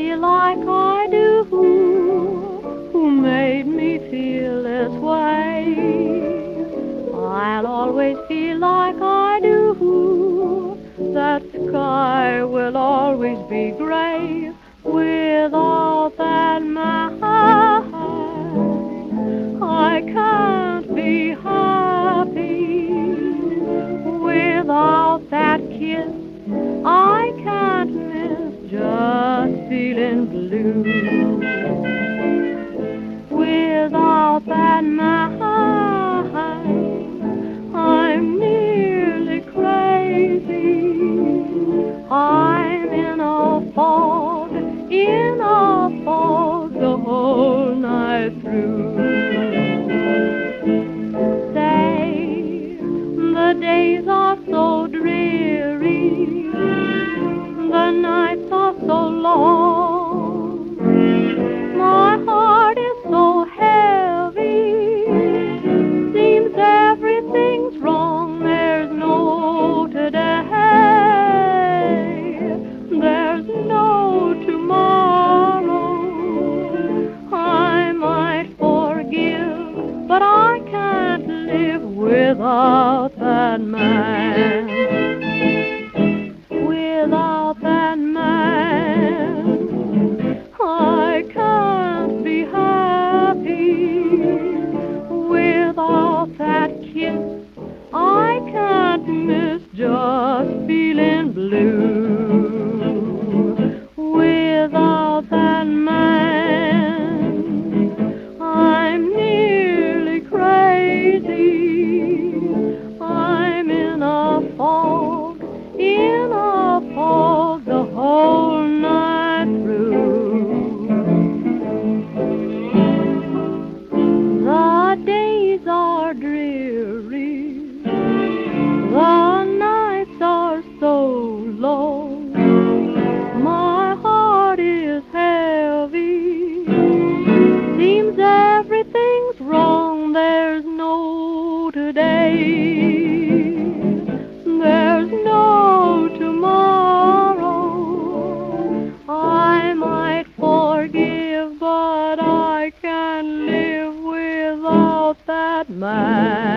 feel like I do, who made me feel this way. I'll always feel like I do, that sky will always be gray without that man. I can't be happy without that kiss. I can't miss just feeling blue without that man. I'm nearly crazy. I'm in a fog the whole night through. Say, the days are so dreary, the nights are so long, my heart is so heavy, seems everything's wrong. There's no today, there's no tomorrow. I might forgive, but I can't live without that man. Without that man, I can't be happy. Without that kiss, I can't miss just feeling blue. Without that man, I'm nearly crazy. I'm in a fog the whole night through. The days are dreary, the nights are so long, my heart is heavy, seems everything's wrong. There's no today, there's no tomorrow. I might forgive, but I can't live without that man.